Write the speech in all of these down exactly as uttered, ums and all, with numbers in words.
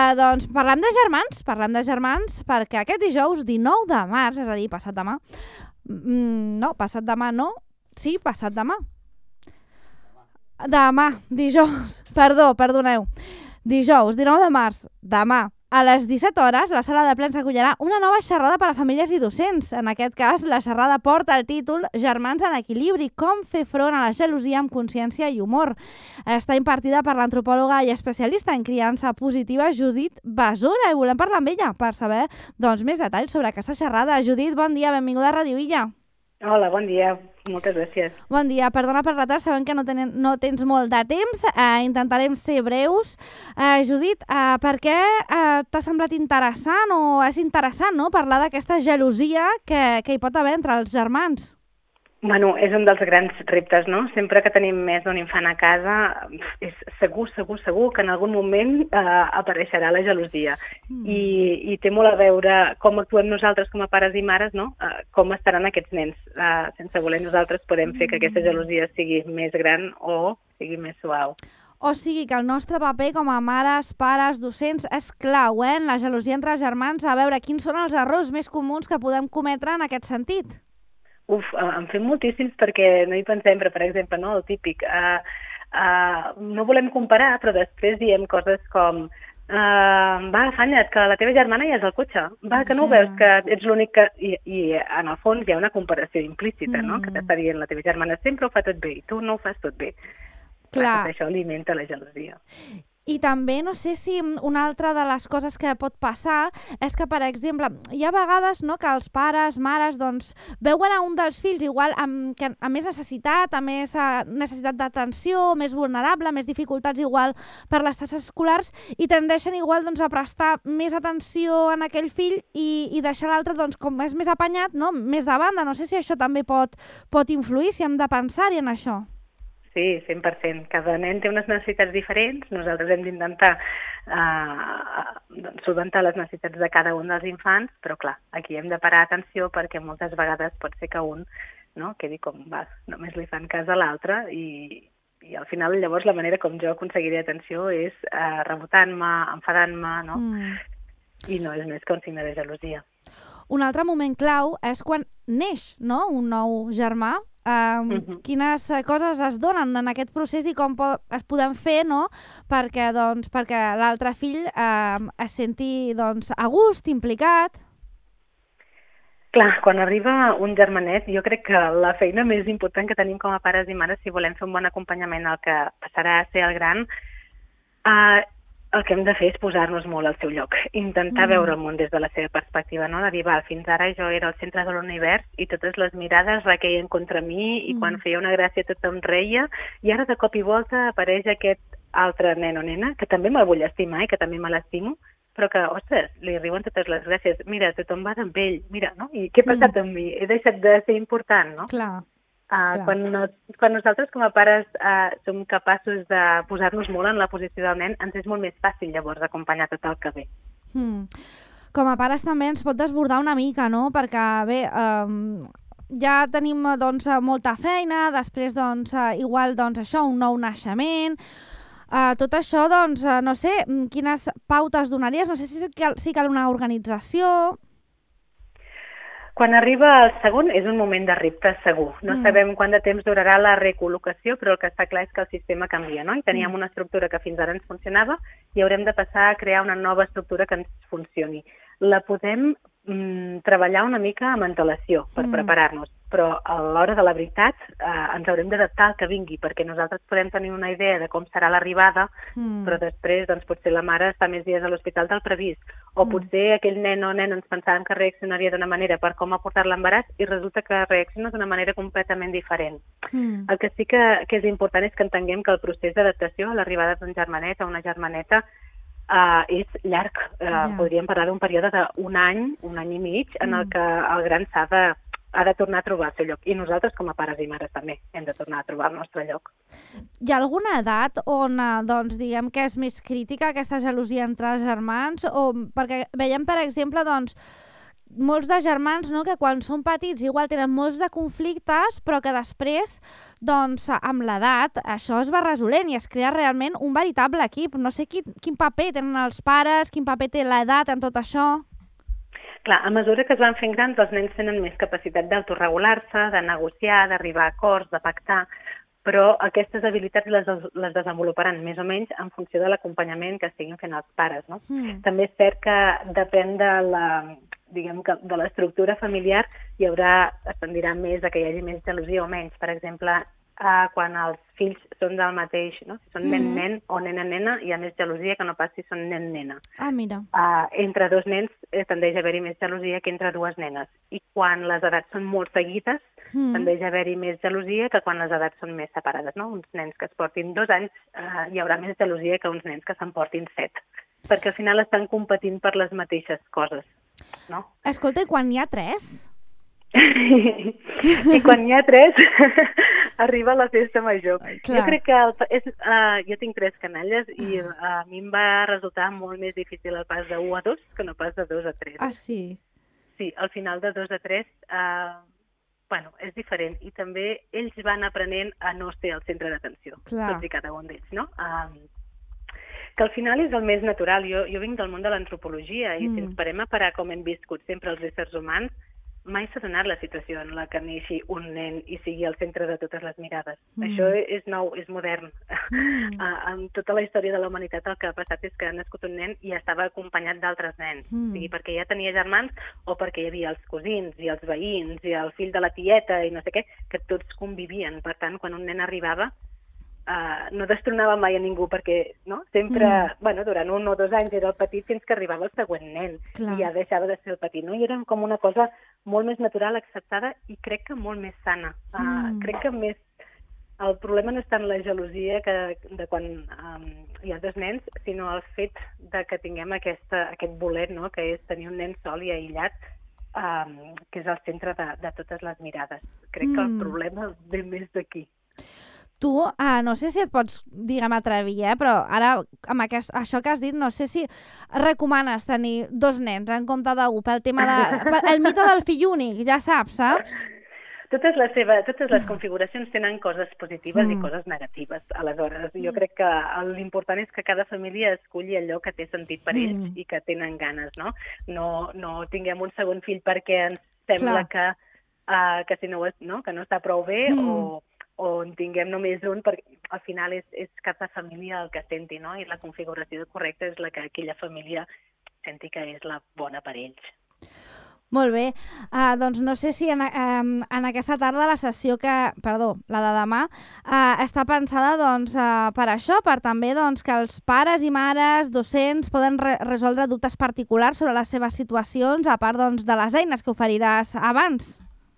Uh, doncs parlem de germans, parlem de germans perquè aquest dijous dinou de març, és a dir, passat demà, mm, no, passat demà no, sí, passat demà. Demà, dijous, perdó, perdoneu. Dijous, dinou de març, demà, a les disset hores, la sala de plens acollirà una nova xerrada per a famílies i docents. En aquest cas, la xerrada porta el títol Germans en equilibri, com fer front a la gelosia amb consciència i humor. Està impartida per l'antropòloga i especialista en criança positiva Judit Besora i volem parlar amb ella per saber doncs, més detalls sobre aquesta xerrada. Judit, bon dia, benvinguda a Ràdio Illa. Hola, bon dia. Moltes gràcies. Bon dia. Perdona per retard, sabem que no, tenen, no tens molt de temps. Eh, intentarem ser breus. Eh, Judit, eh, per què eh, t'ha semblat interessant o és interessant no, parlar d'aquesta gelosia que, que hi pot haver entre els germans? Bueno, és un dels grans reptes, no? Sempre que tenim més d'un infant a casa, és segur, segur, segur que en algun moment eh, apareixerà la gelosia. Mm. I, I té molt a veure com actuem nosaltres com a pares i mares, no? Eh, com estaran aquests nens. Eh, sense voler nosaltres podem fer que aquesta gelosia sigui més gran o sigui més suau. O sigui que el nostre paper com a mares, pares, docents és clau, eh? En la gelosia entre germans, a veure quins són els errors més comuns que podem cometre en aquest sentit. Uf, en fem moltíssims perquè no hi pensem, però per exemple, no, el típic, uh, uh, no volem comparar, però després diem coses com uh, va, afanya't, que la teva germana ja és al cotxe, va, que no ho veus, que ets l'únic que... I, I en el fons hi ha una comparació implícita, mm. no?, que t'està dient la teva germana sempre ho fa tot bé i tu no ho fas tot bé. Clar. Tot això alimenta la gelosia. I també, no sé si una altra de les coses que pot passar és que, per exemple, hi ha vegades no, que els pares, mares, doncs, veuen a un dels fills igual amb, que, amb més necessitat, amb més uh, necessitat d'atenció, més vulnerable, més dificultats igual per les tasques escolars i tendeixen igual doncs, a prestar més atenció en aquell fill i, i deixar l'altre doncs, com és més apanyat, no, més de banda. No sé si això també pot, pot influir, si hem de pensar-hi en això. Sí, cent per cent. Cada nen té unes necessitats diferents. Nosaltres hem d'intentar uh, solventar les necessitats de cada un dels infants, però clar, aquí hem de parar atenció perquè moltes vegades pot ser que un no, quedi com, va, només li fan cas a l'altre i, i al final llavors la manera com jo aconseguiré atenció és uh, rebotant-me, enfadant-me, no? Mm. I no és més que un signe de gelosia. Un altre moment clau és quan neix no? un nou germà. Um, uh-huh. Quines coses es donen en aquest procés i com po- es podem fer no? perquè, doncs, perquè l'altre fill um, es senti doncs, a gust, implicat. Clar, quan arriba un germanet, jo crec que la feina més important que tenim com a pares i mares, si volem fer un bon acompanyament al que passarà a ser el gran, uh, el que hem de fer és posar-nos molt al seu lloc, intentar mm. veure el món des de la seva perspectiva, no? De dir, va, fins ara jo era el centre de l'univers i totes les mirades requeien contra mi i mm. quan feia una gràcia tothom reia i ara de cop i volta apareix aquest altre nen o nena que també me'l vull estimar i que també me l'estimo, però que, ostres, li riuen totes les gràcies. Mira, tothom va amb ell, mira, no? I què ha passat mm. amb mi? He deixat de ser important, no? Clar. Uh, quan, no, quan nosaltres com a pares uh, som capaços de posar-nos molt en la posició del nen, ens és molt més fàcil llavors acompanyar tot el que ve. Hmm. Com a pares també ens pot desbordar una mica, no? Perquè, bé, um, ja tenim doncs, molta feina, després doncs, uh, igual doncs, això, un nou naixement... Uh, tot això, doncs, uh, no sé, quines pautes donaries? No sé si cal, si cal una organització... Quan arriba el segon és un moment de repte segur. No mm. sabem quant de temps durarà la recol·locació, però el que està clar és que el sistema canvia, no? I teníem mm. una estructura que fins ara ens funcionava i haurem de passar a crear una nova estructura que ens funcioni. La podem mm, treballar una mica amb antelació per mm. preparar-nos, però a l'hora de la veritat eh, ens haurem d'adaptar al que vingui, perquè nosaltres podem tenir una idea de com serà l'arribada, mm. però després doncs, potser la mare està més dies a l'hospital del previst, o mm. potser aquell nen o nen ens pensàvem que reaccionaria d'una manera per com ha portat l'embaràs i resulta que reacciona d'una manera completament diferent. Mm. El que sí que, que és important és que entenguem que el procés d'adaptació a l'arribada d'un germanet o una germaneta Uh, és llarg. Uh, yeah. Podríem parlar d'un període d'un any, un any i mig, en mm. el que el gran s'ha de, ha de tornar a trobar el seu lloc. I nosaltres, com a pares i mares, també hem de tornar a trobar el nostre lloc. Hi ha alguna edat on, doncs, diguem que és més crítica aquesta gelosia entre germans? O, perquè veiem, per exemple, doncs, molts de germans, no?, que quan són petits igual tenen molts de conflictes, però que després, doncs, amb l'edat, això es va resolent i es crea realment un veritable equip. No sé quin, quin paper tenen els pares, quin paper té l'edat en tot això. Clar, a mesura que es van fent grans, els nens tenen més capacitat d'autoregular-se, de negociar, d'arribar a acords, de pactar, però aquestes habilitats les, les desenvoluparan més o menys en funció de l'acompanyament que estiguin fent els pares, no? Mm. També és cert que depèn de la, diguem que de l'estructura familiar, hi haurà, es tendirà més a que hi hagi més gelosia o menys. Per exemple, Uh, quan els fills són del mateix, no? Si són mm-hmm. nen-nen o nena-nena, hi ha més gelosia que no pas si són nen-nena. Ah, mira. Uh, entre dos nens eh, tendeix a haver-hi més gelosia que entre dues nenes. I quan les edats són molt seguides, mm. tendeix a haver-hi més gelosia que quan les edats són més separades, no? Uns nens que es portin dos anys, uh, hi haurà més gelosia que uns nens que se'n portin set. Perquè al final estan competint per les mateixes coses, no? Escolta, i quan n'hi ha tres? I quan n'hi ha tres arriba la festa major. Clar. Jo crec que el, és, uh, jo tinc tres canalles i uh, a mi em va resultar molt més difícil el pas de u a dos que no pas de dos a tres. Ah, sí? Sí, al final de dos a tres uh, bueno, és diferent i també ells van aprenent a no ser el centre d'atenció, tots i cada un d'ells, no? Um, que al final és el més natural. Jo, jo vinc del món de l'antropologia i mm. si ens parem a parar com hem viscut sempre els éssers humans, mai s'ha donat la situació en la que neixi un nen i sigui el centre de totes les mirades. Mm. Això és nou, és modern. Mm. En tota la història de la humanitat el que ha passat és que ha nascut un nen i estava acompanyat d'altres nens. Mm. O sigui, perquè ja tenia germans o perquè hi havia els cosins i els veïns i el fill de la tieta i no sé què, que tots convivien. Per tant, quan un nen arribava, Uh, no destronava mai a ningú perquè no? sempre, mm. bueno, durant un o dos anys era el petit fins que arribava el següent nen. Clar. I ja deixava de ser el petit, no? I era com una cosa molt més natural, acceptada i crec que molt més sana. Uh, mm. Crec que més el problema no és tant la gelosia que de quan um, hi ha dos nens, sinó el fet de que tinguem aquesta, aquest bolet, no? Que és tenir un nen sol i aïllat, um, que és el centre de, de totes les mirades. Crec mm. que el problema ve més d'aquí. Tu, uh, no sé si et pots, diguem, atrevir, eh? Però ara, amb aquest, això que has dit, no sé si recomanes tenir dos nens en compte d'un pel tema de... el mite del fill únic, ja saps, saps? Totes les, seva, totes les configuracions tenen coses positives mm. i coses negatives. Aleshores, jo crec que l'important és que cada família esculli allò que té sentit per ells mm. i que tenen ganes, no? No, no tinguem un segon fill perquè ens sembla que, uh, que, si no, no, que no està prou bé mm. o... o en tinguem només un, perquè al final és, és cada família el que senti, no? I la configuració correcta és la que aquella família senti que és la bona per ells. Molt bé, uh, doncs no sé si en, um, en aquesta tarda la sessió que, perdó, la de demà, uh, està pensada doncs, uh, per això, per també doncs, que els pares i mares, docents, poden re resoldre dubtes particulars sobre les seves situacions, a part doncs, de les eines que oferiràs abans.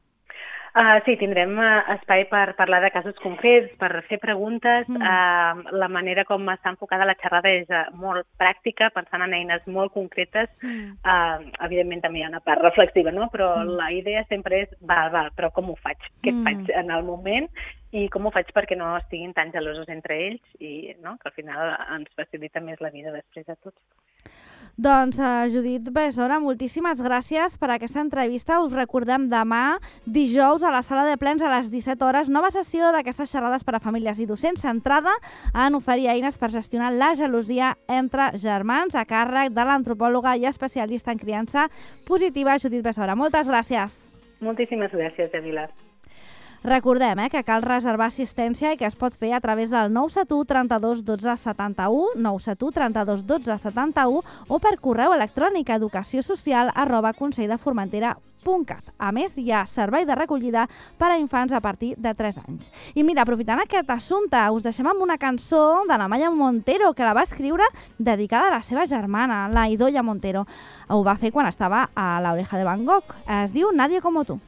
Uh, sí, tindrem uh, espai per parlar de casos concrets, per fer preguntes. Mm. Uh, la manera com està enfocada la xerrada és uh, molt pràctica, pensant en eines molt concretes. Mm. Uh, evidentment també hi ha una part reflexiva, no? Però mm. la idea sempre és, val, val, però com ho faig? Què mm. faig en el moment? I com ho faig perquè no estiguin tan gelosos entre ells i no? Que al final ens facilita més la vida després de tots. Doncs, uh, Judit Besora, moltíssimes gràcies per aquesta entrevista. Us recordem demà, dijous, a la sala de plens a les disset hores, nova sessió d'aquestes xerrades per a famílies i docents, centrada en oferir eines per gestionar la gelosia entre germans, a càrrec de l'antropòloga i especialista en criança positiva, Judit Besora. Moltes gràcies. Moltíssimes gràcies, Jamila. Recordem eh, que cal reservar assistència i que es pot fer a través del nou set u trenta-dos dotze setanta-u, nou set u trenta-dos dotze setanta-u o per correu electrònic a educaciosocial arroba conselldeformentera punt cat. A més, hi ha servei de recollida per a infants a partir de tres anys. I mira, aprofitant aquest assumpte, us deixem amb una cançó de la Maya Montero, que la va escriure dedicada a la seva germana, la Idoia Montero. Ho va fer quan estava a La Oreja de Van Gogh. Es diu Nadie como tú.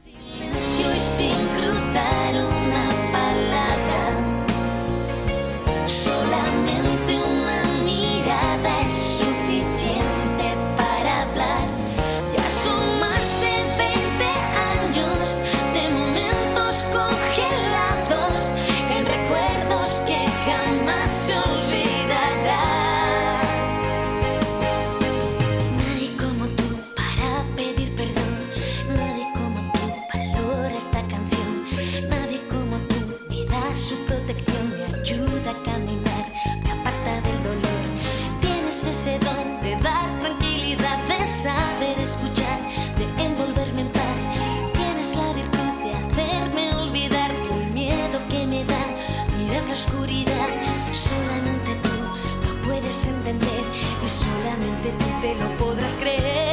Sin cruzar una palabra, solamente una mirada es suficiente para hablar. Ya son más de veinte años de momentos congelados en recuerdos que jamás se olvidarán. Nadie como tú para pedir perdón. solamente tú te lo podrás creer.